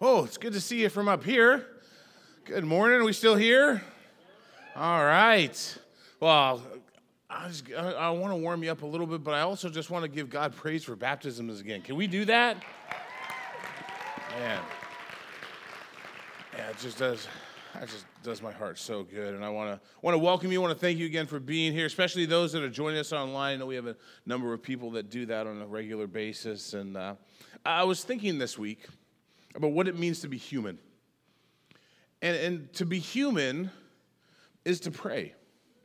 Oh, it's good to see you from up here. Good morning. Are we still here? All right. Well, I want to warm you up a little bit, but I also just want to give God praise for baptisms again. Can we do that? Man. Yeah, it just does my heart so good. And I want to welcome you. I want to thank you again for being here, especially those that are joining us online. I know we have a number of people that do that on a regular basis. And I was thinking this week about what it means to be human. And to be human is to pray.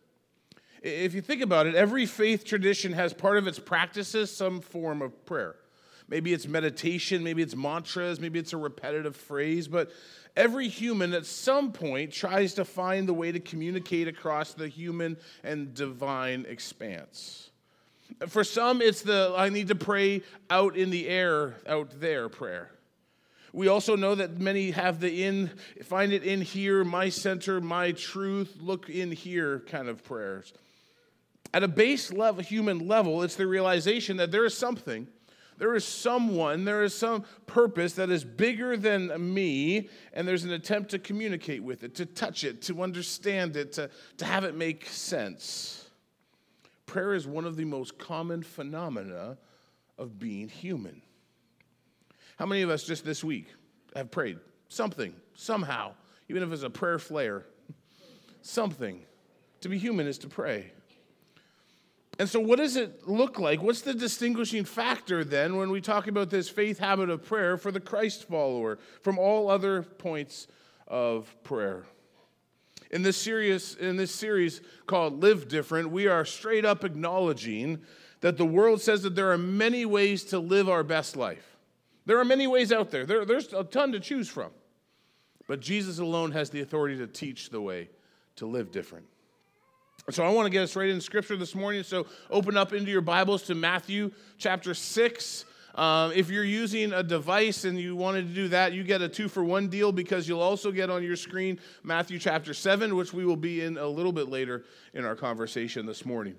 If you think about it, every faith tradition has part of its practices some form of prayer. Maybe it's meditation, maybe it's mantras, maybe it's a repetitive phrase, but every human at some point tries to find the way to communicate across the human and divine expanse. For some, it's the I need to pray out in the air, out there prayer. We also know that many have find it in here, my center, my truth, look in here kind of prayers. At a base level, human level, it's the realization that there is something, there is someone, there is some purpose that is bigger than me, and there's an attempt to communicate with it, to touch it, to understand it, to have it make sense. Prayer is one of the most common phenomena of being human. How many of us just this week have prayed something, somehow, even if it's a prayer flare, something? To be human is to pray. And so what does it look like? What's the distinguishing factor then when we talk about this faith habit of prayer for the Christ follower from all other points of prayer? In this series called Live Different, we are straight up acknowledging that the world says that there are many ways to live our best life. There are many ways out there. There's a ton to choose from. But Jesus alone has the authority to teach the way to live different. So I want to get us right into Scripture this morning. So open up into your Bibles to Matthew chapter 6. If you're using a device and you wanted to do that, you get a 2-for-1 deal because you'll also get on your screen Matthew chapter 7, which we will be in a little bit later in our conversation this morning.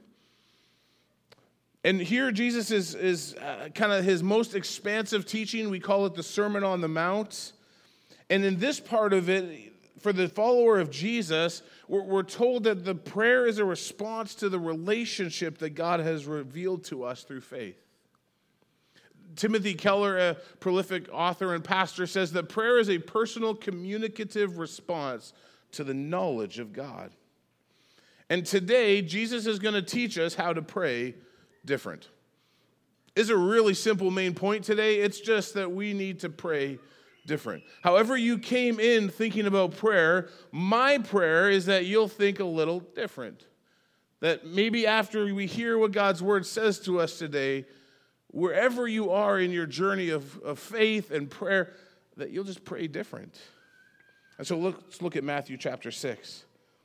And here Jesus is kind of his most expansive teaching. We call it the Sermon on the Mount. And in this part of it, for the follower of Jesus, we're told that the prayer is a response to the relationship that God has revealed to us through faith. Timothy Keller, a prolific author and pastor, says that prayer is a personal communicative response to the knowledge of God. And today, Jesus is going to teach us how to pray different. It's a really simple main point today. It's just that we need to pray different. However you came in thinking about prayer, my prayer is that you'll think a little different. That maybe after we hear what God's word says to us today, wherever you are in your journey of faith and prayer, that you'll just pray different. And so let's look at Matthew chapter 6.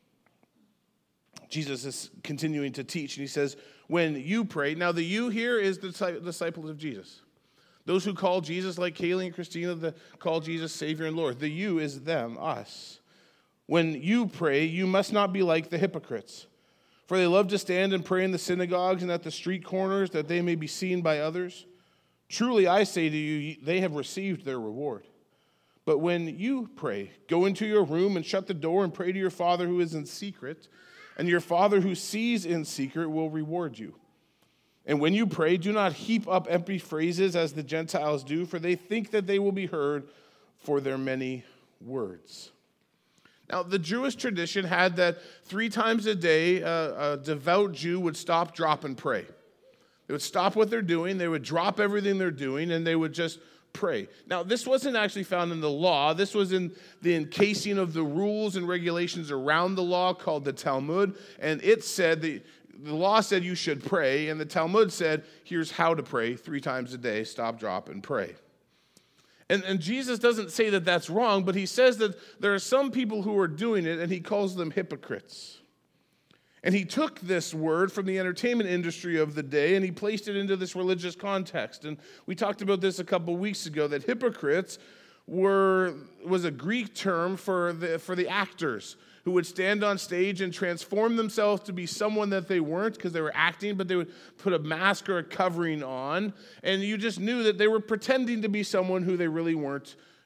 Jesus is continuing to teach, and he says, when you pray, now the you here is the disciples of Jesus. Those who call Jesus, like Kaylee and Christina, call Jesus Savior and Lord. The you is them, us. When you pray, you must not be like the hypocrites, for they love to stand and pray in the synagogues and at the street corners, that they may be seen by others. Truly, I say to you, they have received their reward. But when you pray, go into your room and shut the door and pray to your Father who is in secret, and your Father who sees in secret will reward you. And when you pray, do not heap up empty phrases as the Gentiles do, for they think that they will be heard for their many words. Now, the Jewish tradition had that 3 times a day, a devout Jew would stop, drop, and pray. They would stop what they're doing, they would drop everything they're doing, and they would just pray. Now, this wasn't actually found in the law. This was in the encasing of the rules and regulations around the law called the Talmud, and it said the law said you should pray, and the Talmud said, here's how to pray 3 times a day, stop, drop, and pray. And Jesus doesn't say that that's wrong, but he says that there are some people who are doing it, and he calls them hypocrites. And he took this word from the entertainment industry of the day, and he placed it into this religious context. And we talked about this a couple weeks ago, that hypocrites was a Greek term for the actors who would stand on stage and transform themselves to be someone that they weren't because they were acting, but they would put a mask or a covering on, and you just knew that they were pretending to be someone who they really weren't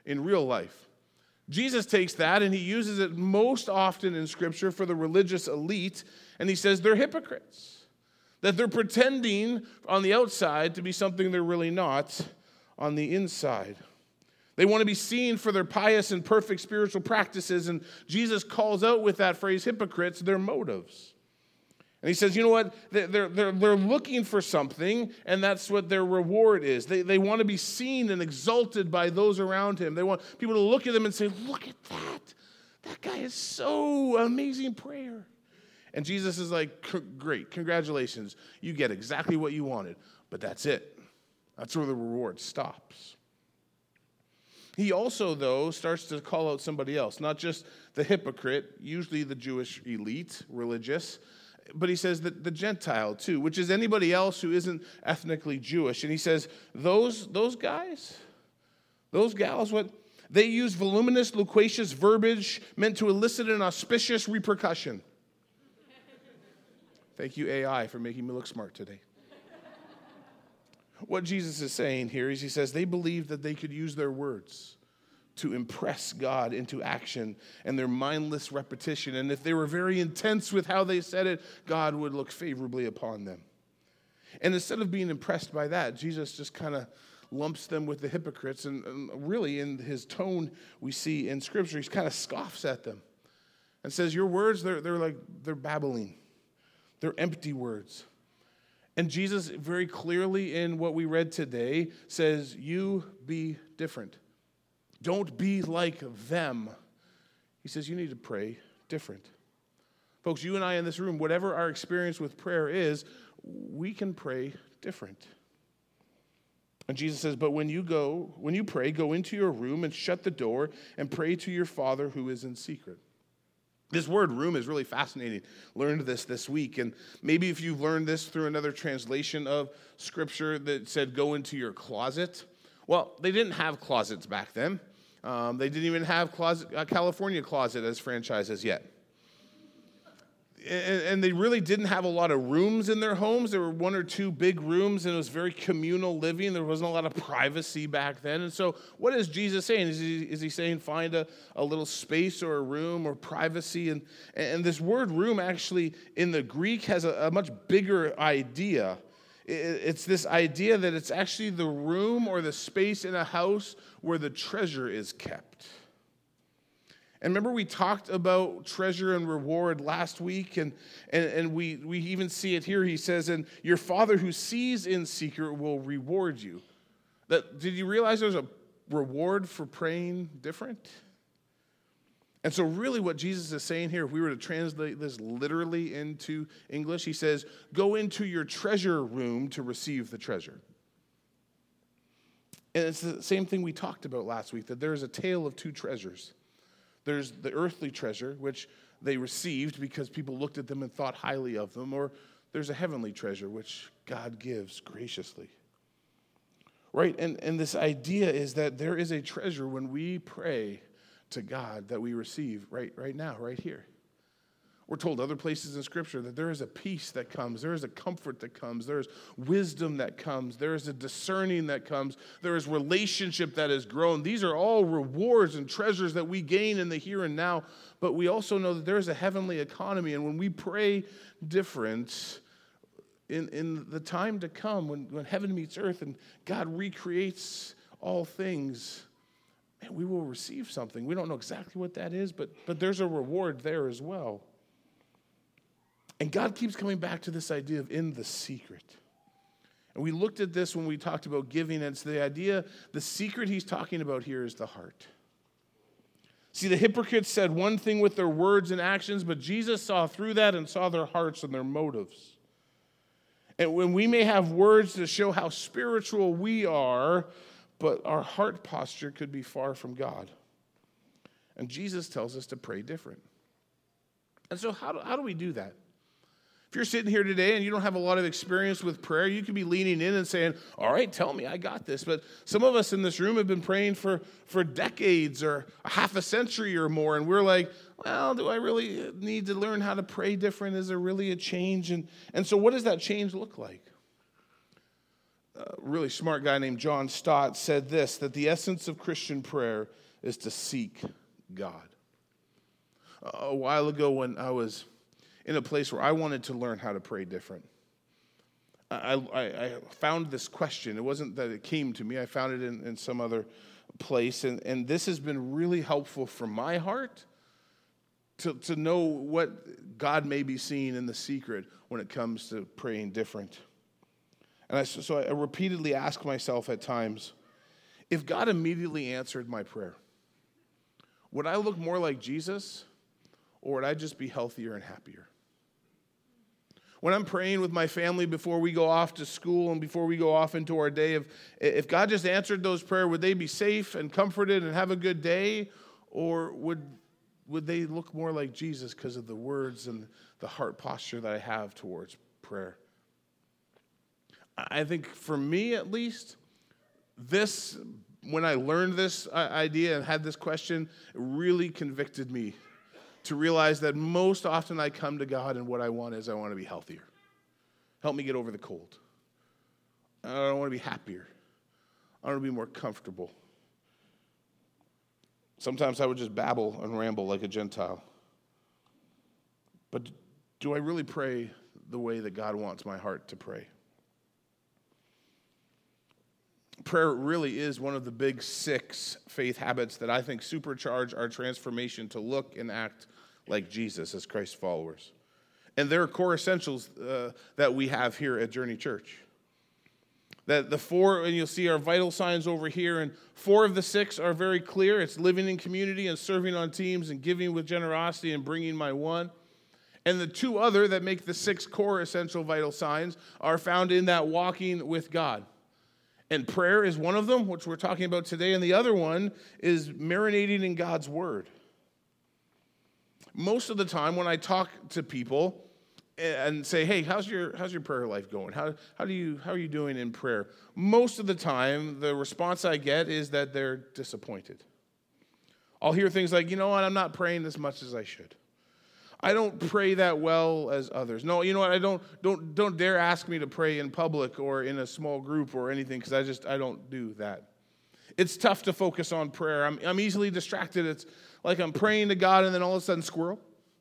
in real life. Jesus takes that and he uses it most often in Scripture for the religious elite, and he says they're hypocrites, that they're pretending on the outside to be something they're really not on the inside. They want to be seen for their pious and perfect spiritual practices, and Jesus calls out with that phrase, hypocrites, their motives. And he says, you know what? They're looking for something, and that's what their reward is. They want to be seen and exalted by those around him. They want people to look at them and say, look at that. That guy is so amazing prayer. And Jesus is like, great, congratulations. You get exactly what you wanted. But that's it. That's where the reward stops. He also, though, starts to call out somebody else, not just the hypocrite, usually the Jewish elite, religious, but he says that the Gentile too, which is anybody else who isn't ethnically Jewish. And he says, those guys, those gals, what? They use voluminous, loquacious verbiage meant to elicit an auspicious repercussion. Thank you, AI, for making me look smart today. What Jesus is saying here is he says they believed that they could use their words to impress God into action and their mindless repetition. And if they were very intense with how they said it, God would look favorably upon them. And instead of being impressed by that, Jesus just kind of lumps them with the hypocrites. And really in his tone we see in Scripture, he kind of scoffs at them and says, your words, they're babbling. They're empty words. And Jesus very clearly in what we read today says, you be different. Don't be like them. He says you need to pray different. Folks, you and I in this room, whatever our experience with prayer is, we can pray different. And Jesus says, but when you pray, go into your room and shut the door and pray to your Father who is in secret. This word room is really fascinating. Learned this week. And maybe if you've learned this through another translation of Scripture that said go into your closet. Well, they didn't have closets back then. They didn't even have California Closet as franchises yet. And they really didn't have a lot of rooms in their homes. There were one or two big rooms, and it was very communal living. There wasn't a lot of privacy back then. And so what is Jesus saying? Is he saying find a little space or a room or privacy? And this word room actually in the Greek has a much bigger idea. It's this idea that it's actually the room or the space in a house where the treasure is kept. And remember we talked about treasure and reward last week, and we even see it here. He says, and your Father who sees in secret will reward you. Did you realize there's a reward for praying different? And so really what Jesus is saying here, if we were to translate this literally into English, he says, go into your treasure room to receive the treasure. And it's the same thing we talked about last week, that there is a tale of two treasures. There's the earthly treasure, which they received because people looked at them and thought highly of them, or there's a heavenly treasure, which God gives graciously. Right? And this idea is that there is a treasure when we pray to God that we receive right now, right here. We're told other places in Scripture that there is a peace that comes, there is a comfort that comes, there is wisdom that comes, there is a discerning that comes, there is relationship that has grown. These are all rewards and treasures that we gain in the here and now, but we also know that there is a heavenly economy, and when we pray different, in the time to come, when heaven meets earth and God recreates all things, and we will receive something. We don't know exactly what that is, but there's a reward there as well. And God keeps coming back to this idea of in the secret. And we looked at this when we talked about giving, and it's the idea, the secret he's talking about here is the heart. See, the hypocrites said one thing with their words and actions, but Jesus saw through that and saw their hearts and their motives. And when we may have words to show how spiritual we are, but our heart posture could be far from God. And Jesus tells us to pray different. And so how do we do that? If you're sitting here today and you don't have a lot of experience with prayer, you could be leaning in and saying, all right, tell me, I got this. But some of us in this room have been praying for decades or a half a century or more, and we're like, well, do I really need to learn how to pray different? Is there really a change? And so what does that change look like? really smart guy named John Stott said this, that the essence of Christian prayer is to seek God. A while ago when I was in a place where I wanted to learn how to pray different, I found this question. It wasn't that it came to me. I found it in some other place. And this has been really helpful for my heart to know what God may be seeing in the secret when it comes to praying different. And so I repeatedly ask myself at times, if God immediately answered my prayer, would I look more like Jesus, or would I just be healthier and happier? When I'm praying with my family before we go off to school and before we go off into our day, if God just answered those prayers, would they be safe and comforted and have a good day? Or would they look more like Jesus because of the words and the heart posture that I have towards prayer? I think for me at least, when I learned this idea and had this question, it really convicted me to realize that most often I come to God and what I want is I want to be healthier. Help me get over the cold. I want to be happier. I want to be more comfortable. Sometimes I would just babble and ramble like a Gentile. But do I really pray the way that God wants my heart to pray? Prayer really is one of the big 6 faith habits that I think supercharge our transformation to look and act like Jesus as Christ's followers. And there are core essentials that we have here at Journey Church. That the 4, and you'll see our vital signs over here, and 4 of the 6 are very clear. It's living in community and serving on teams and giving with generosity and bringing my one. And the 2 other that make the 6 core essential vital signs are found in that walking with God. And prayer is one of them, which we're talking about today, and the other one is marinating in God's word. Most of the time when I talk to people and say, hey, how's your prayer life going? How are you doing in prayer? Most of the time, the response I get is that they're disappointed. I'll hear things like, you know what, I'm not praying as much as I should. I don't pray that well as others. No, you know what, I don't dare ask me to pray in public or in a small group or anything, because I don't do that. It's tough to focus on prayer. I'm easily distracted. It's like I'm praying to God and then all of a sudden, squirrel.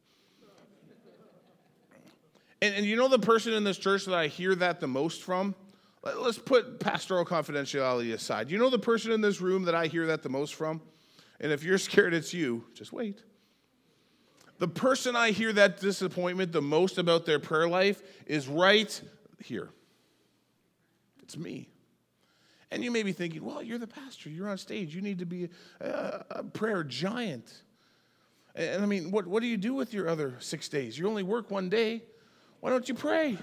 And you know the person in this church that I hear that the most from? Let's put pastoral confidentiality aside. You know the person in this room that I hear that the most from? And if you're scared it's you, just wait. The person I hear that disappointment the most about their prayer life is right here. It's me. And you may be thinking, well, you're the pastor. You're on stage. You need to be a prayer giant. And I mean, what do you do with your other 6 days? You only work 1 day. Why don't you pray?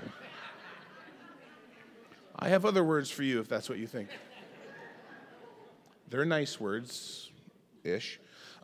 I have other words for you if that's what you think. They're nice words-ish.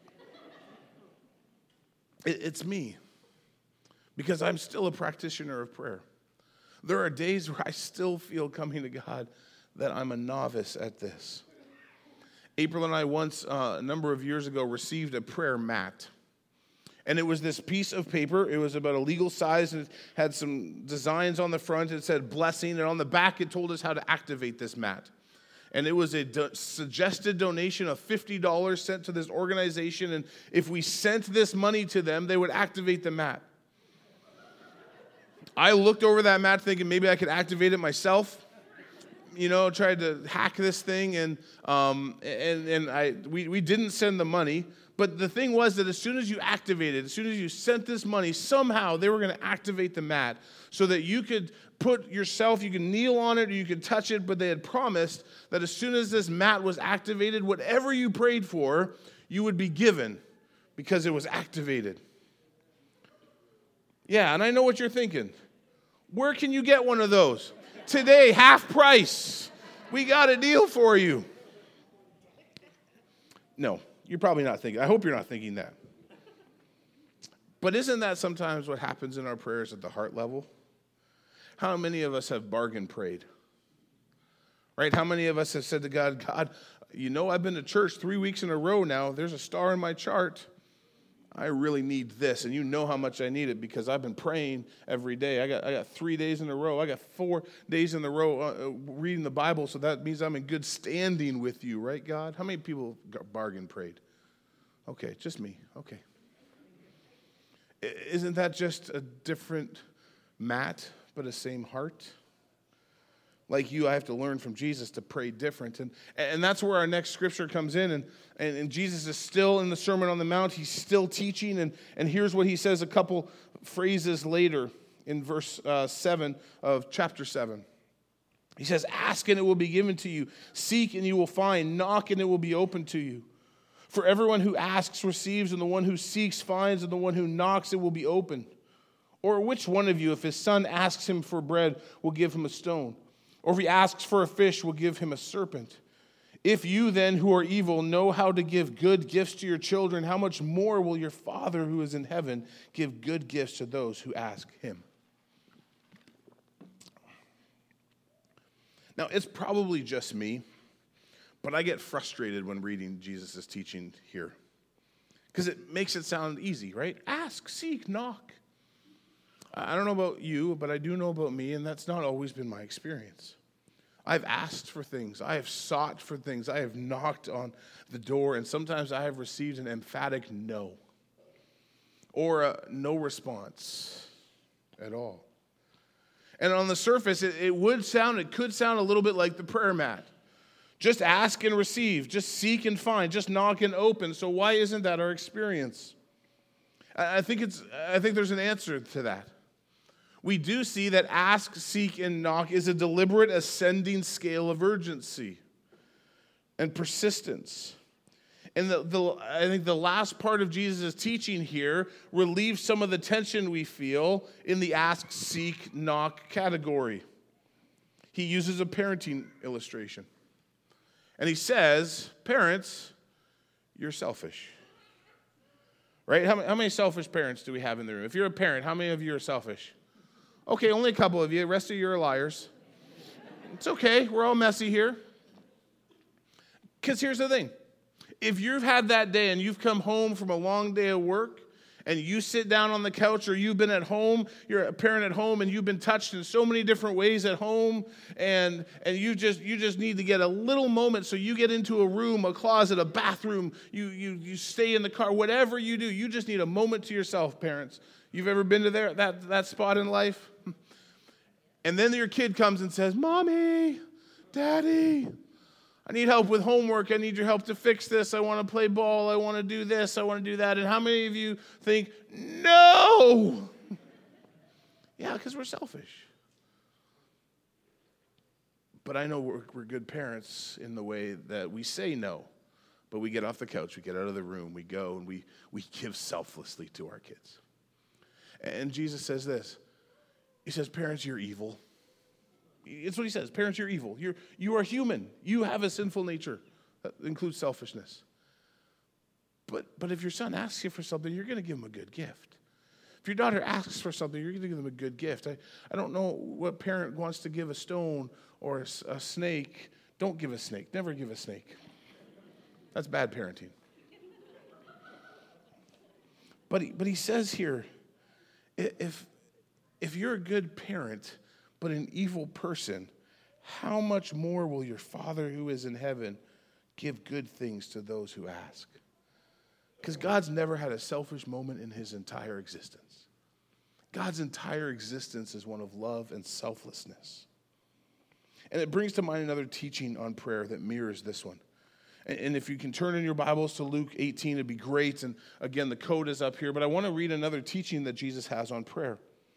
It's me, because I'm still a practitioner of prayer. There are days where I still feel coming to God that I'm a novice at this. April and I once, a number of years ago, received a prayer mat. And it was this piece of paper. It was about a legal size, and it had some designs on the front. It said blessing, and on the back it told us how to activate this mat. And it was a suggested donation of $50 sent to this organization. And if we sent this money to them, they would activate the mat. I looked over that mat thinking maybe I could activate it myself. Tried to hack this thing. And we didn't send the money. But the thing was that as soon as you activated, as soon as you sent this money, somehow they were going to activate the mat so that you could put yourself, you can kneel on it or you could touch it, but they had promised that as soon as this mat was activated, whatever you prayed for, you would be given because it was activated. Yeah, and I know what you're thinking. Where can you get one of those? Today, half price. We got a deal for you. No, you're probably not thinking. I hope you're not thinking that. But isn't that sometimes what happens in our prayers at the heart level? How many of us have bargain prayed? Right? How many of us have said to God, I've been to church 3 weeks in a row now. There's a star in my chart. I really need this, and you know how much I need it because I've been praying every day. I got 3 days in a row. I got 4 days in a row reading the Bible, so that means I'm in good standing with you, right, God? How many people bargain prayed? Okay, just me. Okay. Isn't that just a different mat, but a same heart? Like you, I have to learn from Jesus to pray different. And that's where our next scripture comes in. And Jesus is still in the Sermon on the Mount. He's still teaching. And here's what he says a couple phrases later in verse 7 of chapter 7. He says, ask and it will be given to you. Seek and you will find. Knock and it will be opened to you. For everyone who asks receives, and the one who seeks finds, and the one who knocks it will be opened. Or which one of you, if his son asks him for bread, will give him a stone? Or if he asks for a fish, will give him a serpent? If you then, who are evil, know how to give good gifts to your children, how much more will your Father who is in heaven give good gifts to those who ask him? Now, it's probably just me, but I get frustrated when reading Jesus' teaching here. Because it makes it sound easy, right? Ask, seek, knock. I don't know about you, but I do know about me, and that's not always been my experience. I've asked for things. I have sought for things. I have knocked on the door, and sometimes I have received an emphatic no or a no response at all. And on the surface, it could sound a little bit like the prayer mat. Just ask and receive. Just seek and find. Just knock and open. So why isn't that our experience? I think there's an answer to that. We do see that ask, seek, and knock is a deliberate ascending scale of urgency and persistence. And I think the last part of Jesus' teaching here relieves some of the tension we feel in the ask, seek, knock category. He uses a parenting illustration. And he says, parents, you're selfish. Right? How many selfish parents do we have in the room? If you're a parent, how many of you are selfish? Okay, only a couple of you. The rest of you are liars. It's okay. We're all messy here. Because here's the thing. If you've had that day and you've come home from a long day of work and you sit down on the couch, or you've been at home, you're a parent at home and you've been touched in so many different ways at home, and you just need to get a little moment, so you get into a room, a closet, a bathroom, you stay in the car, whatever you do, you just need a moment to yourself, parents. You've ever been to that spot in life? And then your kid comes and says, Mommy, Daddy, I need help with homework. I need your help to fix this. I want to play ball. I want to do this. I want to do that. And how many of you think, no? Yeah, because we're selfish. But I know we're good parents in the way that we say no. But we get off the couch, we get out of the room, we go, and we give selflessly to our kids. And Jesus says this. He says, parents, you're evil. It's what he says. Parents, you're evil. You are human. You have a sinful nature that includes selfishness. But if your son asks you for something, you're going to give him a good gift. If your daughter asks for something, you're going to give them a good gift. I don't know what parent wants to give a stone or a snake. Don't give a snake. Never give a snake. That's bad parenting. But he says here, if you're a good parent, but an evil person, how much more will your Father who is in heaven give good things to those who ask? Because God's never had a selfish moment in his entire existence. God's entire existence is one of love and selflessness. And it brings to mind another teaching on prayer that mirrors this one. And if you can turn in your Bibles to Luke 18, it'd be great. And again, the code is up here. But I want to read another teaching that Jesus has on prayer.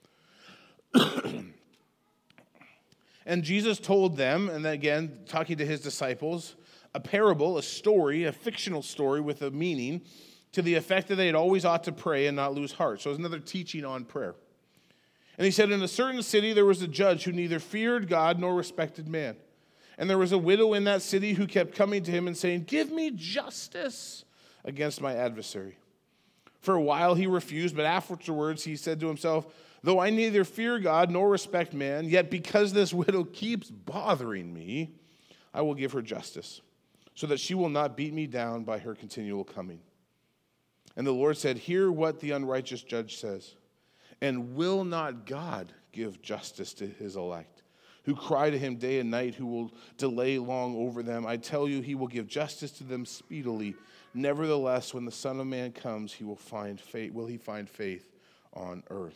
And Jesus told them, and again, talking to his disciples, a parable, a story, a fictional story with a meaning to the effect that they had always ought to pray and not lose heart. So it's another teaching on prayer. And he said, in a certain city there was a judge who neither feared God nor respected man. And there was a widow in that city who kept coming to him and saying, give me justice against my adversary. For a while he refused, but afterwards he said to himself, though I neither fear God nor respect man, yet because this widow keeps bothering me, I will give her justice, so that she will not beat me down by her continual coming. And the Lord said, hear what the unrighteous judge says. And will not God give justice to his elect, who cry to him day and night, who will delay long over them? I tell you, he will give justice to them speedily. Nevertheless, when the Son of Man comes, will he find faith on earth?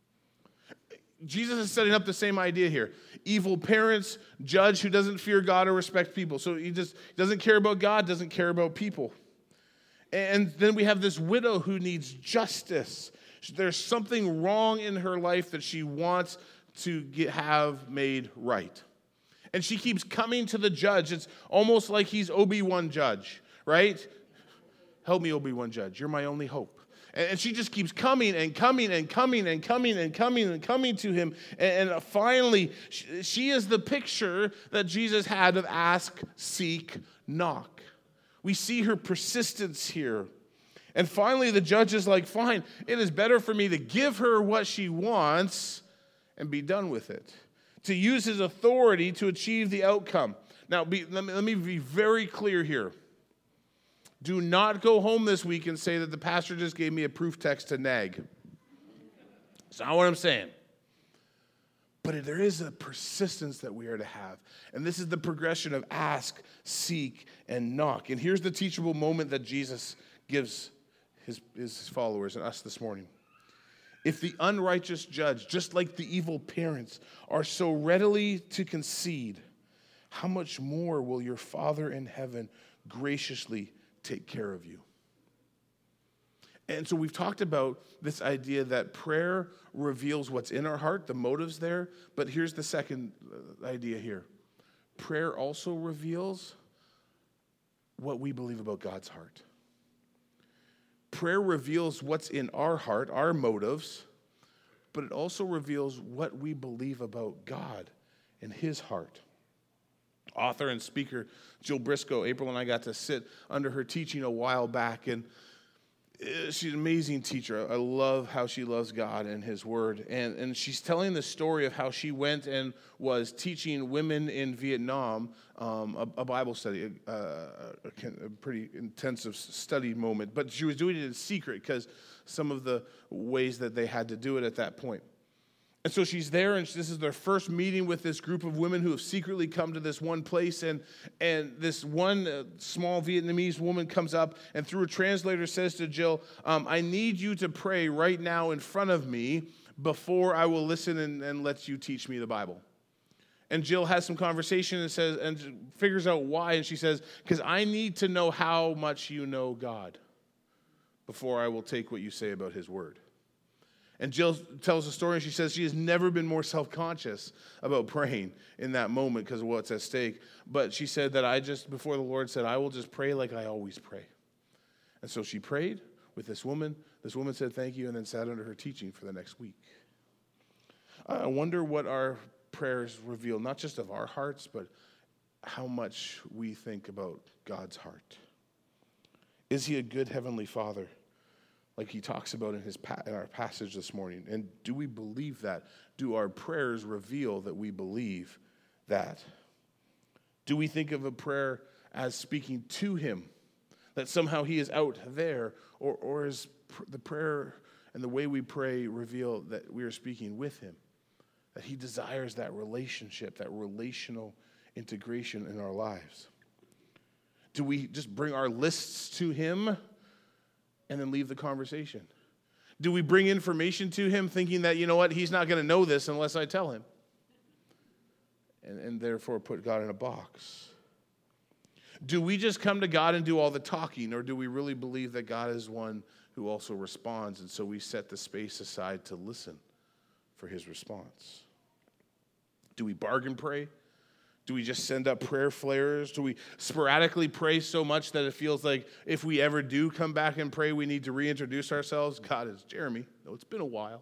Jesus is setting up the same idea here. Evil parents, judge who doesn't fear God or respect people. So he just doesn't care about God, doesn't care about people. And then we have this widow who needs justice. There's something wrong in her life that she wants to have made right. And she keeps coming to the judge. It's almost like he's Obi-Wan Judge, right? Help me, Obi-Wan Judge. You're my only hope. And she just keeps coming and coming and coming and coming and coming and coming to him. And finally, she is the picture that Jesus had of ask, seek, knock. We see her persistence here. And finally, the judge is like, fine, it is better for me to give her what she wants and be done with it, to use his authority to achieve the outcome. Now, let me be very clear here. Do not go home this week and say that the pastor just gave me a proof text to nag. That's not what I'm saying. But there is a persistence that we are to have. And this is the progression of ask, seek, and knock. And here's the teachable moment that Jesus gives his followers and us this morning. If the unrighteous judge, just like the evil parents, are so readily to concede, how much more will your Father in heaven graciously take care of you? And so we've talked about this idea that prayer reveals what's in our heart, the motives there. But here's the second idea here. Prayer also reveals what we believe about God's heart. Prayer reveals what's in our heart, our motives, but it also reveals what we believe about God and his heart. Author and speaker Jill Briscoe, April and I got to sit under her teaching a while back, and she's an amazing teacher. I love how she loves God and his word. And she's telling the story of how she went and was teaching women in Vietnam a Bible study, a pretty intensive study moment. But she was doing it in secret because some of the ways that they had to do it at that point. And so she's there, and this is their first meeting with this group of women who have secretly come to this one place. And this one small Vietnamese woman comes up and through a translator says to Jill, I need you to pray right now in front of me before I will listen and let you teach me the Bible. And Jill has some conversation and figures out why. And she says, because I need to know how much you know God before I will take what you say about his word. And Jill tells a story, and she says she has never been more self-conscious about praying in that moment because of what's at stake. But she said that before the Lord said, I will just pray like I always pray. And so she prayed with this woman. This woman said thank you and then sat under her teaching for the next week. I wonder what our prayers reveal, not just of our hearts, but how much we think about God's heart. Is he a good heavenly Father? Like he talks about in our passage this morning. And do we believe that? Do our prayers reveal that we believe that? Do we think of a prayer as speaking to him? That somehow he is out there? Or is the prayer and the way we pray reveal that we are speaking with him? That he desires that relationship, that relational integration in our lives? Do we just bring our lists to him and then leave the conversation? Do we bring information to him thinking that, you know what, he's not going to know this unless I tell him? And therefore put God in a box. Do we just come to God and do all the talking, or do we really believe that God is one who also responds, and so we set the space aside to listen for his response? Do we bargain pray? Do we just send up prayer flares? Do we sporadically pray so much that it feels like if we ever do come back and pray, we need to reintroduce ourselves? God is Jeremy. No, it's been a while.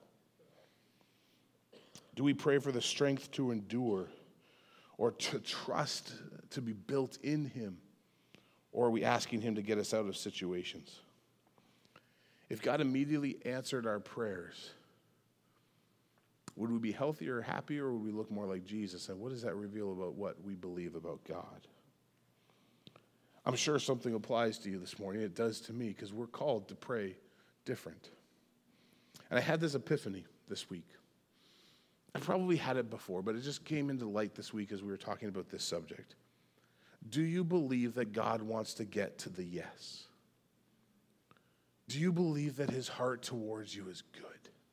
Do we pray for the strength to endure or to trust to be built in him? Or are we asking him to get us out of situations? If God immediately answered our prayers, would we be healthier or happier, or would we look more like Jesus? And what does that reveal about what we believe about God? I'm sure something applies to you this morning. It does to me, because we're called to pray different. And I had this epiphany this week. I probably had it before, but it just came into light this week as we were talking about this subject. Do you believe that God wants to get to the yes? Do you believe that his heart towards you is good?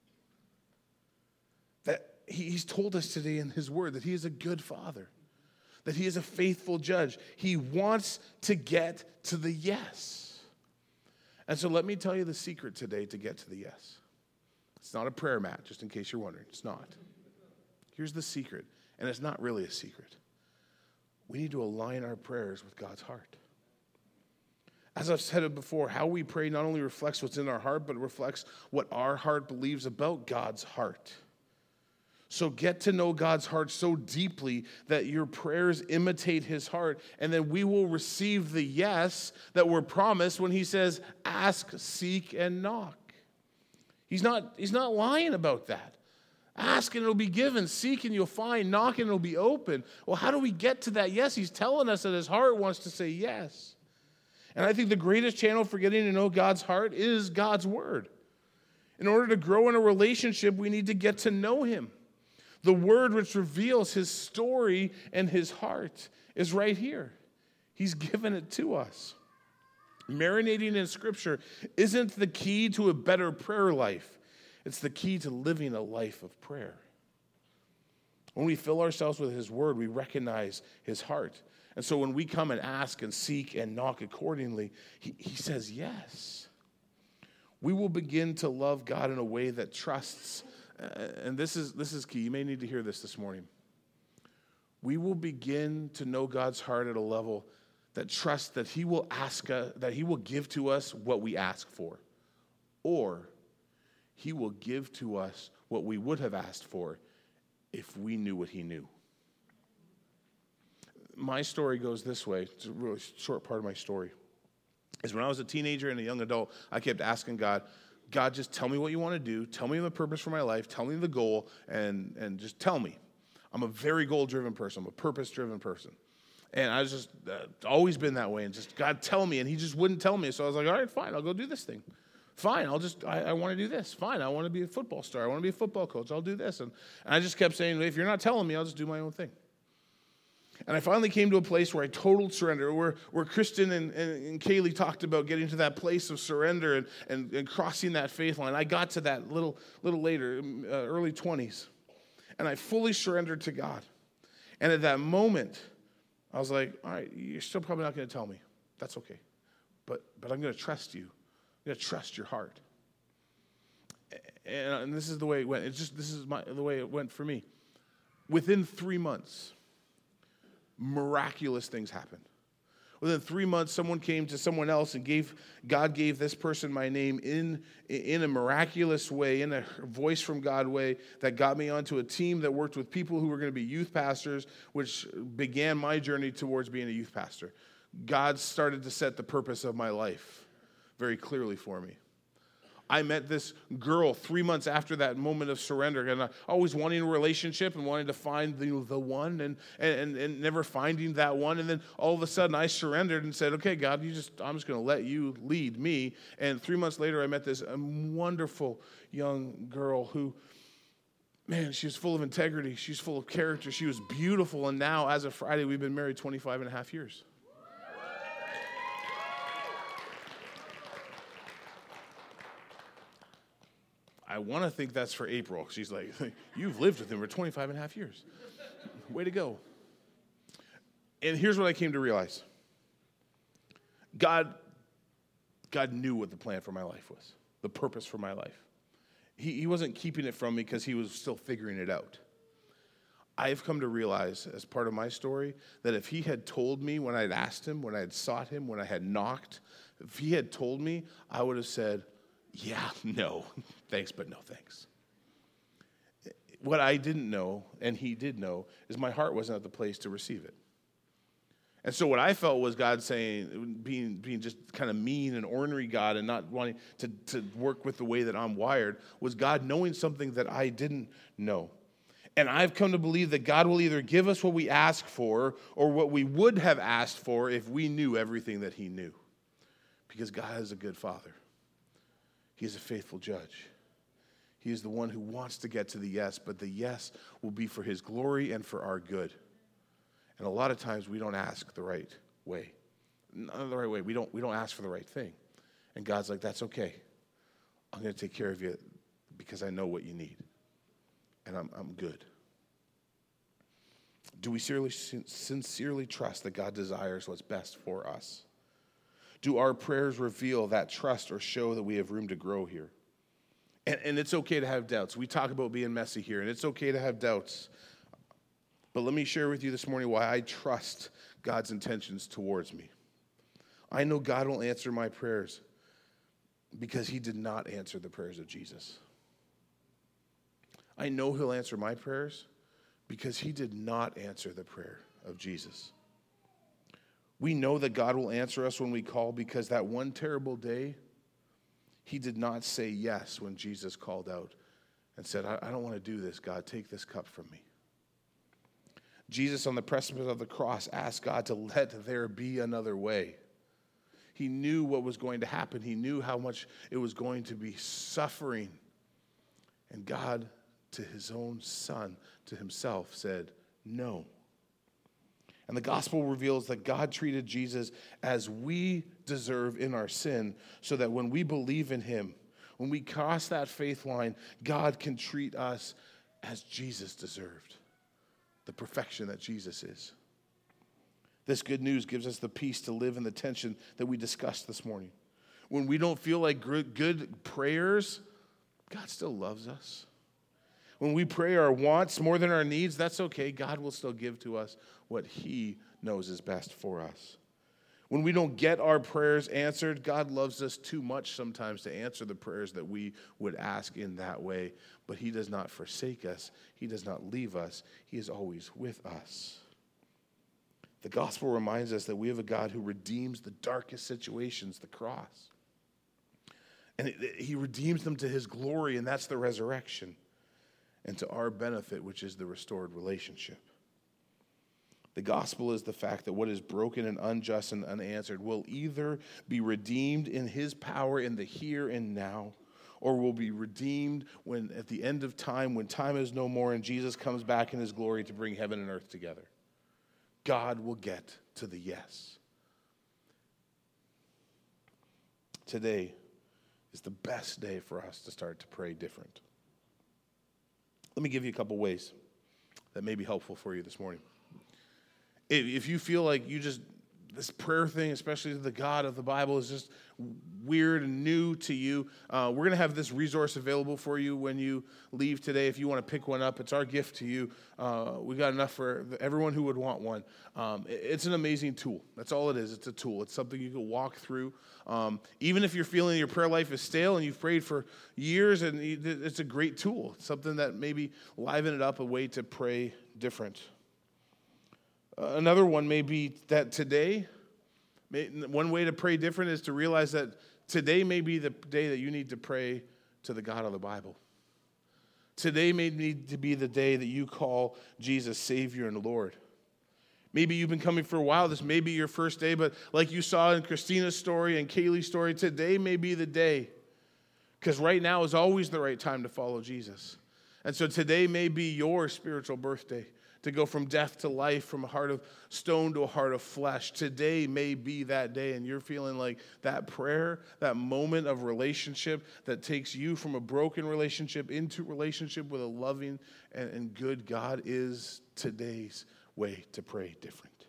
That he's told us today in his word that he is a good father, that he is a faithful judge. He wants to get to the yes. And so let me tell you the secret today to get to the yes. It's not a prayer mat, just in case you're wondering. It's not. Here's the secret, and it's not really a secret. We need to align our prayers with God's heart. As I've said it before, how we pray not only reflects what's in our heart, but it reflects what our heart believes about God's heart. So get to know God's heart so deeply that your prayers imitate his heart, and then we will receive the yes that we're promised when he says, ask, seek, and knock. He's not lying about that. Ask and it'll be given. Seek and you'll find. Knock and it'll be open. Well, how do we get to that yes? He's telling us that his heart wants to say yes. And I think the greatest channel for getting to know God's heart is God's word. In order to grow in a relationship, we need to get to know him. The word which reveals his story and his heart is right here. He's given it to us. Marinating in Scripture isn't the key to a better prayer life. It's the key to living a life of prayer. When we fill ourselves with his word, we recognize his heart. And so when we come and ask and seek and knock accordingly, he says yes. We will begin to love God in a way that trusts, and this is key. You may need to hear this morning. We will begin to know God's heart at a level that trusts that he will that he will give to us what we ask for, or he will give to us what we would have asked for if we knew what he knew. My story goes this way. It's a really short part of my story. Is when I was a teenager and a young adult, I kept asking God, just tell me what you want to do. Tell me the purpose for my life. Tell me the goal, and just tell me. I'm a very goal-driven person. I'm a purpose-driven person. And I was just always been that way. And just, God, tell me. And he just wouldn't tell me. So I was like, all right, fine, I'll go do this thing. Fine, I want to do this. Fine, I want to be a football star. I want to be a football coach. I'll do this. And I just kept saying, if you're not telling me, I'll just do my own thing. And I finally came to a place where I total surrender, where Kristen and Kaylee talked about getting to that place of surrender and crossing that faith line. I got to that little later, early 20s. And I fully surrendered to God. And at that moment, I was like, all right, you're still probably not going to tell me. That's okay. But I'm going to trust you. I'm going to trust your heart. And this is the way it went. The way it went for me. Within 3 months, miraculous things happened. Within 3 months, someone came to someone else and God gave this person my name in a miraculous way, in a voice from God way that got me onto a team that worked with people who were going to be youth pastors, which began my journey towards being a youth pastor. God started to set the purpose of my life very clearly for me. I met this girl 3 months after that moment of surrender, and always wanting a relationship and wanting to find the one and never finding that one. And then all of a sudden I surrendered and said, okay, God, I'm just going to let you lead me. And 3 months later I met this wonderful young girl who, man, she was full of integrity. She's full of character. She was beautiful. And now, as of Friday, we've been married 25 and a half years. I want to think that's for April. She's like, you've lived with him for 25 and a half years. Way to go. And here's what I came to realize. God knew what the plan for my life was, the purpose for my life. He wasn't keeping it from me because he was still figuring it out. I've come to realize, as part of my story, that if he had told me when I'd asked him, when I had sought him, when I had knocked, if he had told me, I would have said, yeah, no, thanks, but no thanks. What I didn't know, and he did know, is my heart wasn't at the place to receive it. And so what I felt was God saying, being just kind of mean and ornery God and not wanting to work with the way that I'm wired, was God knowing something that I didn't know. And I've come to believe that God will either give us what we ask for or what we would have asked for if we knew everything that he knew. Because God is a good father. He is a faithful judge. He is the one who wants to get to the yes, but the yes will be for his glory and for our good. And a lot of times we don't ask the right way. Not the right way. We don't ask for the right thing. And God's like, that's okay. I'm going to take care of you because I know what you need. And I'm good. Do we sincerely trust that God desires what's best for us? Do our prayers reveal that trust or show that we have room to grow here? And it's okay to have doubts. We talk about being messy here, and it's okay to have doubts. But let me share with you this morning why I trust God's intentions towards me. I know God will answer my prayers because he did not answer the prayers of Jesus. I know he'll answer my prayers because he did not answer the prayer of Jesus. We know that God will answer us when we call because that one terrible day, he did not say yes when Jesus called out and said, I don't want to do this, God. Take this cup from me. Jesus on the precipice of the cross asked God to let there be another way. He knew what was going to happen. He knew how much it was going to be suffering. And God, to his own son, to himself, said, no. And the gospel reveals that God treated Jesus as we deserve in our sin, so that when we believe in him, when we cross that faith line, God can treat us as Jesus deserved, the perfection that Jesus is. This good news gives us the peace to live in the tension that we discussed this morning. When we don't feel like good prayers, God still loves us. When we pray our wants more than our needs, that's okay. God will still give to us what he knows is best for us. When we don't get our prayers answered, God loves us too much sometimes to answer the prayers that we would ask in that way. But he does not forsake us. He does not leave us. He is always with us. The gospel reminds us that we have a God who redeems the darkest situations, the cross. And he redeems them to his glory, and that's the resurrection. And to our benefit, which is the restored relationship. The gospel is the fact that what is broken and unjust and unanswered will either be redeemed in his power in the here and now, or will be redeemed when at the end of time, when time is no more and Jesus comes back in his glory to bring heaven and earth together. God will get to the yes. Today is the best day for us to start to pray different. Let me give you a couple ways that may be helpful for you this morning. If you feel like this prayer thing, especially the God of the Bible, is just weird and new to you, we're going to have this resource available for you when you leave today. If you want to pick one up, it's our gift to you. We got enough for everyone who would want one. It's an amazing tool. That's all it is. It's a tool. It's something you can walk through. Even if you're feeling your prayer life is stale and you've prayed for years, and it's a great tool. It's something that maybe liven it up, a way to pray different. Another one may be that today, one way to pray different is to realize that today may be the day that you need to pray to the God of the Bible. Today may need to be the day that you call Jesus Savior and Lord. Maybe you've been coming for a while. This may be your first day, but like you saw in Christina's story and Kaylee's story, today may be the day. Because right now is always the right time to follow Jesus. And so today may be your spiritual birthday. To go from death to life, from a heart of stone to a heart of flesh. Today may be that day, and you're feeling like that prayer, that moment of relationship that takes you from a broken relationship into relationship with a loving and good God is today's way to pray different.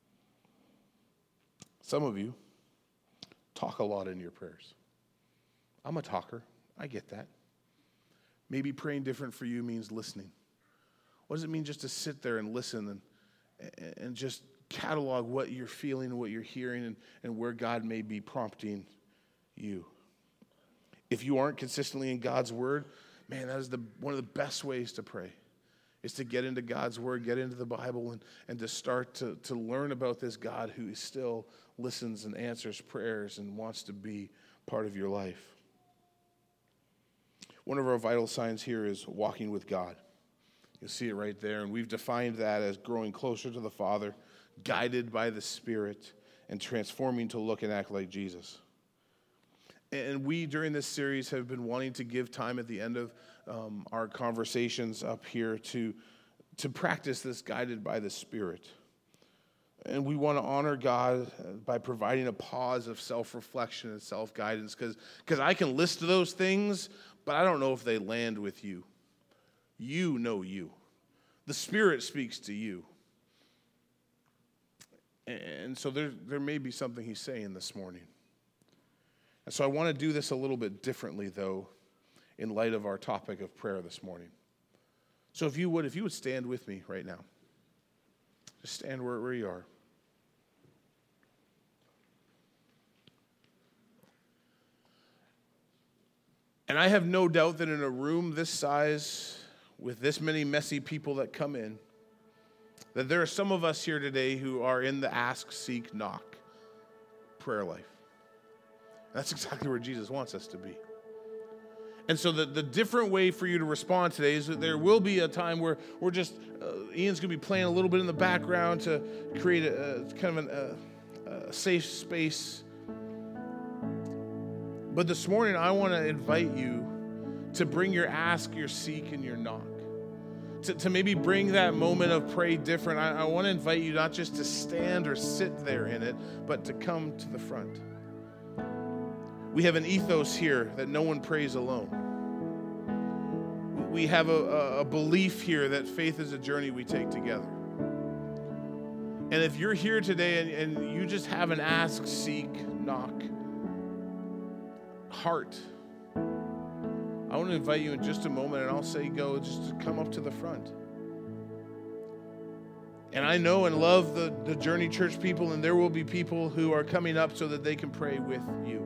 Some of you talk a lot in your prayers. I'm a talker. I get that. Maybe praying different for you means listening. What does it mean just to sit there and listen and just catalog what you're feeling and what you're hearing and where God may be prompting you? If you aren't consistently in God's word, man, that is one of the best ways to pray, is to get into God's word, get into the Bible, and to start to learn about this God who still listens and answers prayers and wants to be part of your life. One of our vital signs here is walking with God. You'll see it right there. And we've defined that as growing closer to the Father, guided by the Spirit, and transforming to look and act like Jesus. And we, during this series, have been wanting to give time at the end of our conversations up here to practice this guided by the Spirit. And we want to honor God by providing a pause of self-reflection and self-guidance, because I can list those things, but I don't know if they land with you. You know you. The Spirit speaks to you. And so there may be something he's saying this morning. And so I want to do this a little bit differently, though, in light of our topic of prayer this morning. So if you would stand with me right now. Just stand where you are. And I have no doubt that in a room this size, with this many messy people that come in, that there are some of us here today who are in the ask, seek, knock prayer life. That's exactly where Jesus wants us to be. And so the different way for you to respond today is that there will be a time where we're just, Ian's going to be playing a little bit in the background to create a kind of a safe space. But this morning, I want to invite you to bring your ask, your seek, and your knock. To maybe bring that moment of pray different. I want to invite you not just to stand or sit there in it, but to come to the front. We have an ethos here that no one prays alone. We have a belief here that faith is a journey we take together. And if you're here today and you just have an ask, seek, knock heart, I want to invite you in just a moment, and I'll say go, just to come up to the front. And I know and love the Journey Church people, and there will be people who are coming up so that they can pray with you.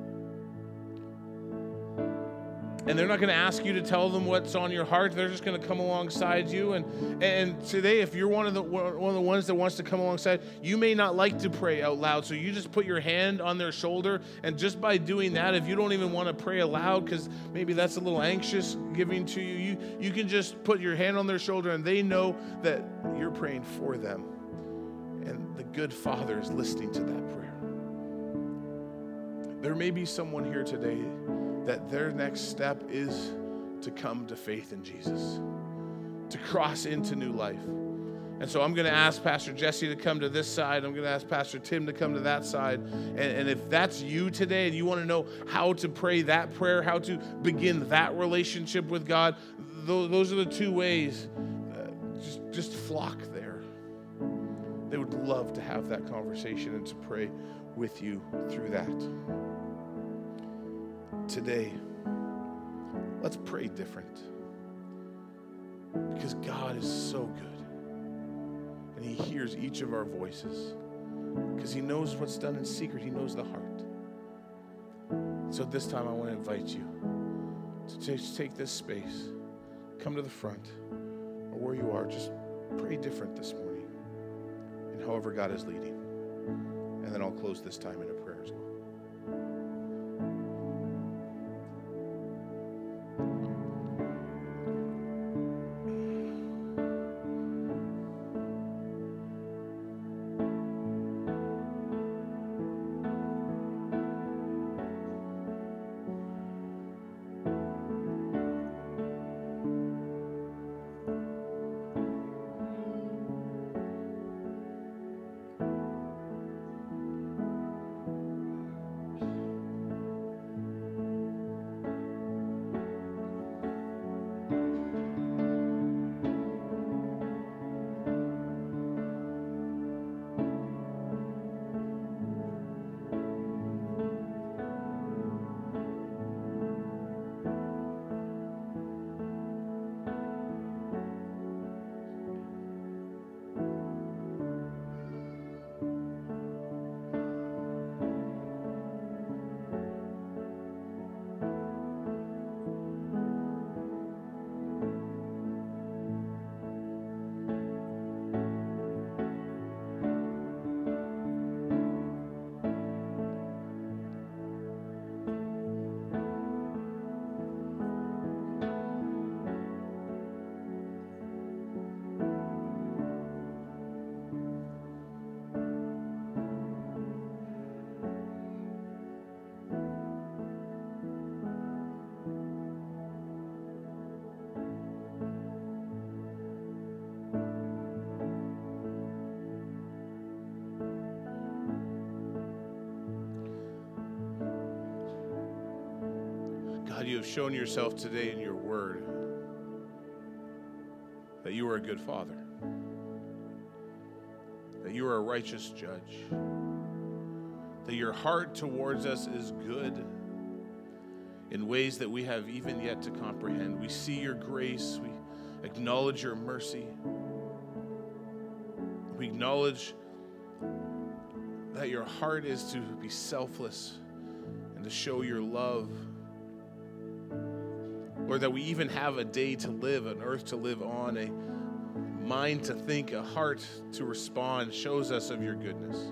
And they're not going to ask you to tell them what's on your heart. They're just going to come alongside you. And today, if you're one of the ones that wants to come alongside, you may not like to pray out loud. So you just put your hand on their shoulder. And just by doing that, if you don't even want to pray aloud because maybe that's a little anxious giving to you, you can just put your hand on their shoulder and they know that you're praying for them. And the good Father is listening to that prayer. There may be someone here today that their next step is to come to faith in Jesus, to cross into new life. And so I'm going to ask Pastor Jesse to come to this side. I'm going to ask Pastor Tim to come to that side. And if that's you today and you want to know how to pray that prayer, how to begin that relationship with God, those are the two ways. Just flock there. They would love to have that conversation and to pray with you through that. Today, let's pray different, because God is so good and he hears each of our voices, because he knows what's done in secret. He knows the heart. So this time I want to invite you to take this space, come to the front, or where you are, just pray different this morning and however God is leading. And then I'll close this time in a prayer as well. God, you have shown yourself today in your word that you are a good Father, that you are a righteous judge, that your heart towards us is good in ways that we have even yet to comprehend. We see your grace. We acknowledge your mercy. We acknowledge that your heart is to be selfless and to show your love. Lord, that we even have a day to live, an earth to live on, a mind to think, a heart to respond, shows us of your goodness.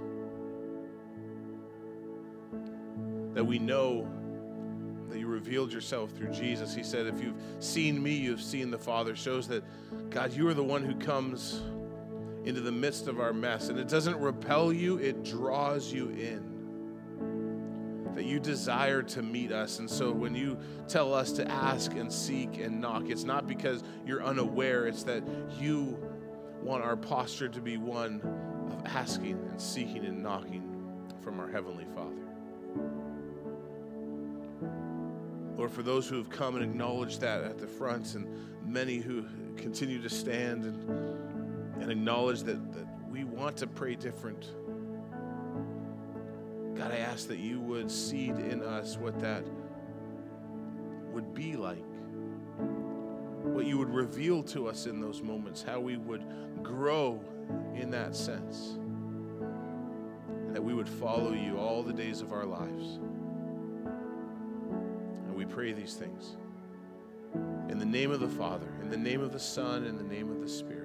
That we know that you revealed yourself through Jesus. He said, if you've seen me, you've seen the Father. Shows that, God, you are the one who comes into the midst of our mess. And it doesn't repel you, it draws you in. That you desire to meet us. And so when you tell us to ask and seek and knock, it's not because you're unaware, it's that you want our posture to be one of asking and seeking and knocking from our Heavenly Father. Lord, for those who have come and acknowledged that at the front, and many who continue to stand and acknowledge that we want to pray different, God, I ask that you would seed in us what that would be like, what you would reveal to us in those moments, how we would grow in that sense, and that we would follow you all the days of our lives. And we pray these things in the name of the Father, in the name of the Son, in the name of the Spirit.